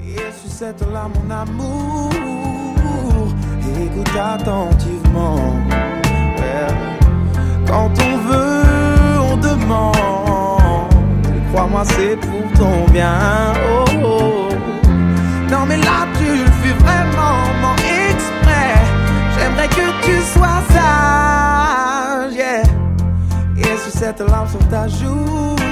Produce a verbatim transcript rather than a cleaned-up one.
Et sucette-la mon amour. Écoute attentivement. Ouais. Quand on veut, on demande. Et crois-moi, c'est pour ton bien. Oh, oh. Non mais là tu le fais vraiment, non exprès. J'aimerais que tu sois sage, yeah. Et sucette-la sur ta joue.